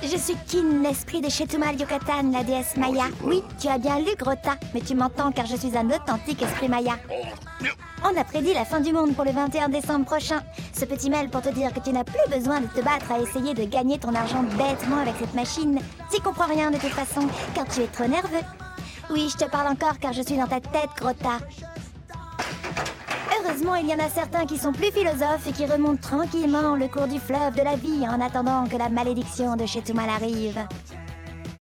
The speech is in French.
Je suis Kin, l'esprit de Chetumal Yucatan, la déesse Maya. Oui, tu as bien lu, Grota, mais tu m'entends car je suis un authentique esprit Maya. On a prédit la fin du monde pour le 21 décembre prochain. Ce petit mail pour te dire que tu n'as plus besoin de te battre à essayer de gagner ton argent bêtement avec cette machine. Tu comprends rien de toute façon, car tu es trop nerveux. Oui, je te parle encore car je suis dans ta tête, Grota. Heureusement, il y en a certains qui sont plus philosophes et qui remontent tranquillement le cours du fleuve de la vie en attendant que la malédiction de Chetumal arrive.